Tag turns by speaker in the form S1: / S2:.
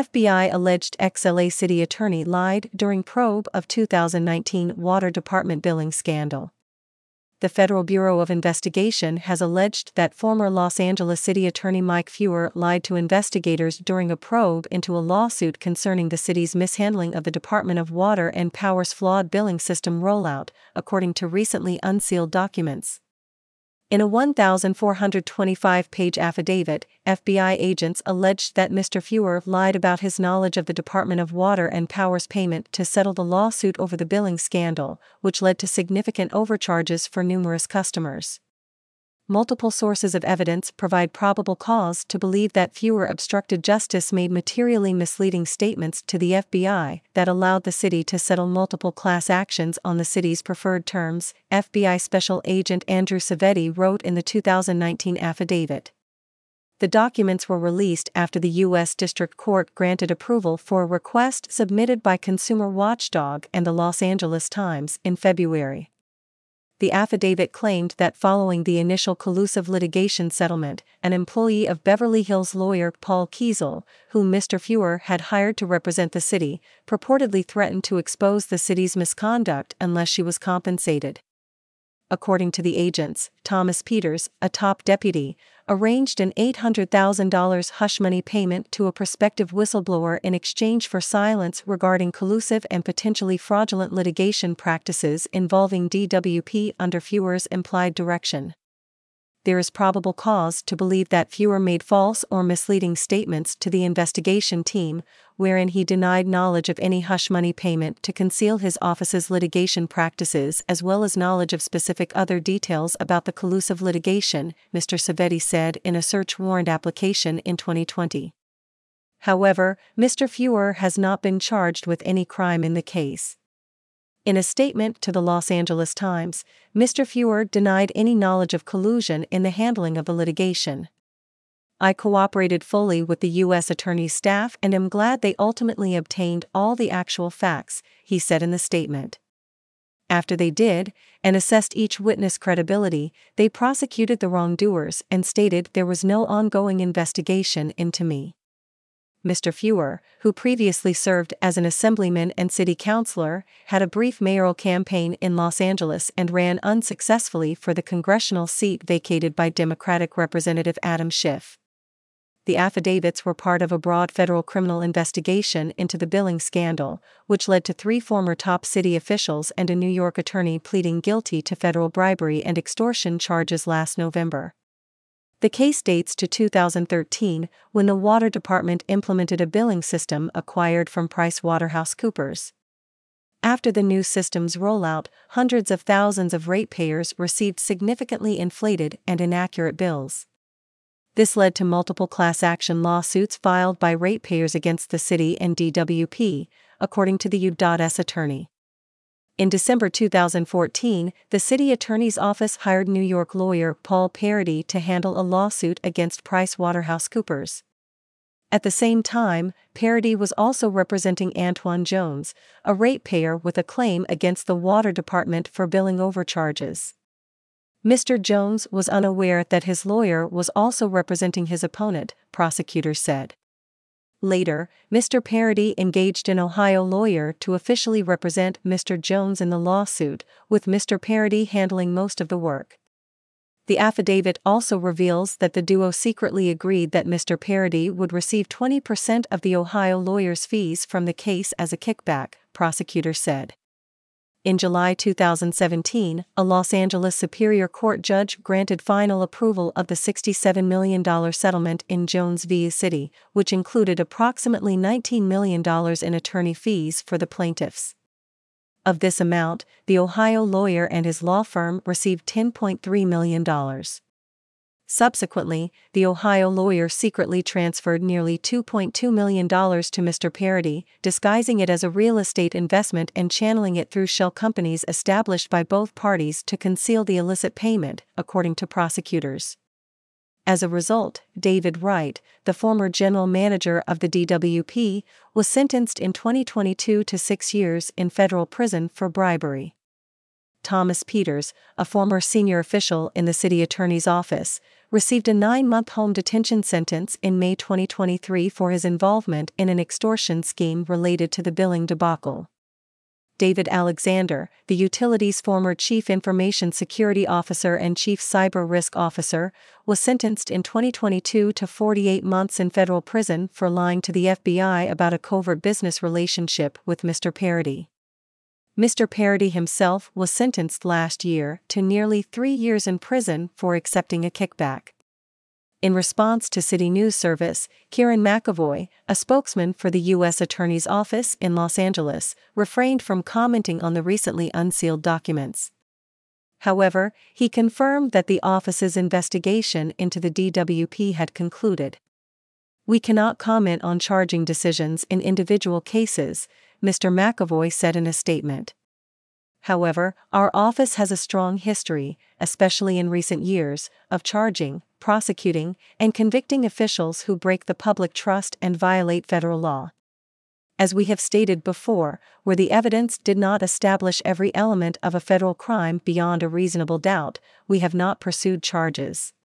S1: FBI alleged ex-LA city attorney lied during probe of 2019 Water Department billing scandal. The Federal Bureau of Investigation has alleged that former Los Angeles City Attorney Mike Feuer lied to investigators during a probe into a lawsuit concerning the city's mishandling of the Department of Water and Power's flawed billing system rollout, according to recently unsealed documents. In a 1,425-page affidavit, FBI agents alleged that Mr. Feuer lied about his knowledge of the Department of Water and Power's payment to settle the lawsuit over the billing scandal, which led to significant overcharges for numerous customers. Multiple sources of evidence provide probable cause to believe that Feuer obstructed justice, made materially misleading statements to the FBI that allowed the city to settle multiple class actions on the city's preferred terms, FBI Special Agent Andrew Savetti wrote in the 2019 affidavit. The documents were released after the U.S. District Court granted approval for a request submitted by Consumer Watchdog and the Los Angeles Times in February. The affidavit claimed that following the initial collusive litigation settlement, an employee of Beverly Hills lawyer Paul Kiesel, whom Mr. Feuer had hired to represent the city, purportedly threatened to expose the city's misconduct unless she was compensated. According to the agents, Thomas Peters, a top deputy, arranged an $800,000 hush money payment to a prospective whistleblower in exchange for silence regarding collusive and potentially fraudulent litigation practices involving DWP under Feuer's implied direction. There is probable cause to believe that Feuer made false or misleading statements to the investigation team, wherein he denied knowledge of any hush money payment to conceal his office's litigation practices as well as knowledge of specific other details about the collusive litigation, Mr. Savetti said in a search warrant application in 2020. However, Mr. Feuer has not been charged with any crime in the case. In a statement to the Los Angeles Times, Mr. Feuer denied any knowledge of collusion in the handling of the litigation. "I cooperated fully with the U.S. Attorney's staff and am glad they ultimately obtained all the actual facts," he said in the statement. After they did, and assessed each witness' credibility, they prosecuted the wrongdoers and stated there was no ongoing investigation into me. Mr. Feuer, who previously served as an assemblyman and city councilor, had a brief mayoral campaign in Los Angeles and ran unsuccessfully for the congressional seat vacated by Democratic Representative Adam Schiff. The affidavits were part of a broad federal criminal investigation into the billing scandal, which led to 3 former top city officials and a New York attorney pleading guilty to federal bribery and extortion charges last November. The case dates to 2013, when the Water Department implemented a billing system acquired from PricewaterhouseCoopers. After the new system's rollout, hundreds of thousands of ratepayers received significantly inflated and inaccurate bills. This led to multiple class action lawsuits filed by ratepayers against the city and DWP, according to the U.S. attorney. In December 2014, the city attorney's office hired New York lawyer Paul Parody to handle a lawsuit against PricewaterhouseCoopers. At the same time, Parody was also representing Antoine Jones, a ratepayer with a claim against the Water Department for billing overcharges. Mr. Jones was unaware that his lawyer was also representing his opponent, prosecutors said. Later, Mr. Parody engaged an Ohio lawyer to officially represent Mr. Jones in the lawsuit, with Mr. Parody handling most of the work. The affidavit also reveals that the duo secretly agreed that Mr. Parody would receive 20% of the Ohio lawyer's fees from the case as a kickback, prosecutors said. In July 2017, a Los Angeles Superior Court judge granted final approval of the $67 million settlement in Jones v. City, which included approximately $19 million in attorney fees for the plaintiffs. Of this amount, the Ohio lawyer and his law firm received $10.3 million. Subsequently, the Ohio lawyer secretly transferred nearly $2.2 million to Mr. Parody, disguising it as a real estate investment and channeling it through shell companies established by both parties to conceal the illicit payment, according to prosecutors. As a result, David Wright, the former general manager of the DWP, was sentenced in 2022 to 6 years in federal prison for bribery. Thomas Peters, a former senior official in the city attorney's office, received a 9-month home detention sentence in May 2023 for his involvement in an extortion scheme related to the billing debacle. David Alexander, the utility's former Chief Information Security Officer and Chief Cyber Risk Officer, was sentenced in 2022 to 48 months in federal prison for lying to the FBI about a covert business relationship with Mr. Parody. Mr. Parody himself was sentenced last year to nearly 3 years in prison for accepting a kickback. In response to City News Service, Kieran McAvoy, a spokesman for the U.S. Attorney's Office in Los Angeles, refrained from commenting on the recently unsealed documents. However, he confirmed that the office's investigation into the DWP had concluded. "We cannot comment on charging decisions in individual cases," Mr. McAvoy said in a statement. However, our office has a strong history, especially in recent years, of charging, prosecuting, and convicting officials who break the public trust and violate federal law. As we have stated before, where the evidence did not establish every element of a federal crime beyond a reasonable doubt, we have not pursued charges.